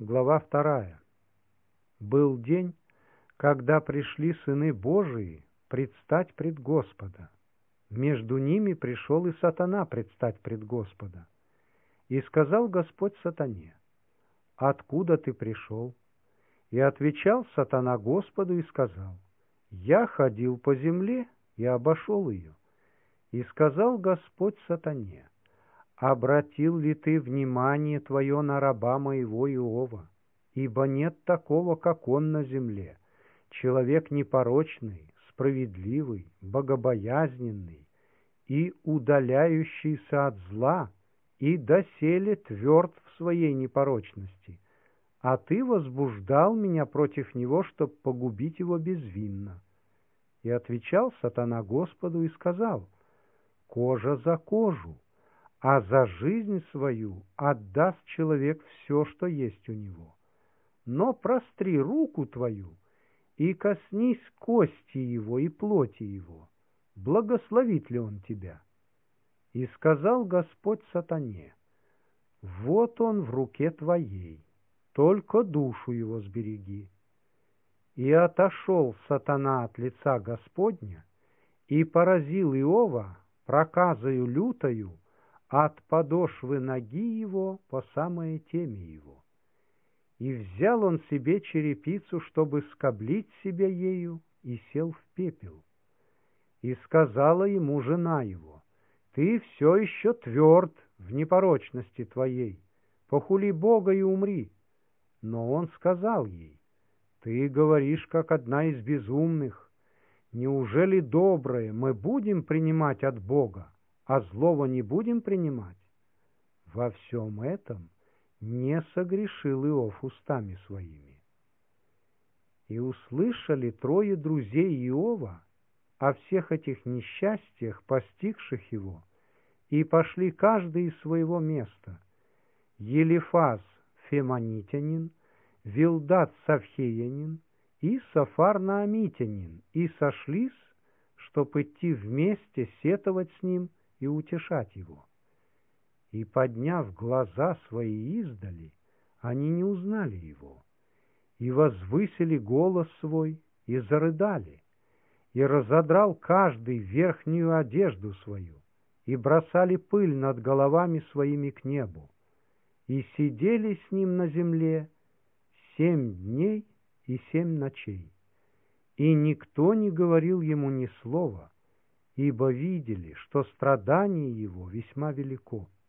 глава 2. Был день, когда пришли сыны Божии предстать пред Господа. Между ними пришел и сатана предстать пред Господа. И сказал Господь сатане: «Откуда ты пришел?» И отвечал сатана Господу и сказал: «Я ходил по земле и обошел ее». И сказал Господь сатане: «Обратил ли ты внимание твое на раба моего Иова? Ибо нет такого, как он на земле, человек непорочный, справедливый, богобоязненный и удаляющийся от зла, и доселе тверд в своей непорочности. А ты возбуждал меня против него, чтоб погубить его безвинно». И отвечал сатана Господу и сказал: «Кожа за кожу, а за жизнь свою отдаст человек все, что есть у него. Но простри руку твою и коснись кости его и плоти его, благословит ли он тебя?» И сказал Господь сатане: «Вот он в руке твоей, только душу его сбереги». И отошел сатана от лица Господня и поразил Иова проказою лютою от подошвы ноги его по самое темя его. И взял он себе черепицу, чтобы скоблить себя ею, и сел в пепел. И сказала ему жена его: «Ты все еще тверд в непорочности твоей, похули Бога и умри». Но он сказал ей: «Ты говоришь, как одна из безумных. Неужели доброе мы будем принимать от Бога, а злого не будем принимать?» Во всем этом не согрешил Иов устами своими. И услышали трое друзей Иова о всех этих несчастьях, постигших его, и пошли каждый из своего места. Елифаз фемонитянин, Вилдат савхеянин и Сафар наамитянин, и сошлись, чтоб идти вместе сетовать с ним и утешать его. И, подняв глаза свои издали, они не узнали его, и возвысили голос свой, и зарыдали, и разодрал каждый верхнюю одежду свою, и бросали пыль над головами своими к небу, и сидели с ним на земле 7 дней и 7 ночей. И никто не говорил ему ни слова, ибо видели, что страдание его весьма велико.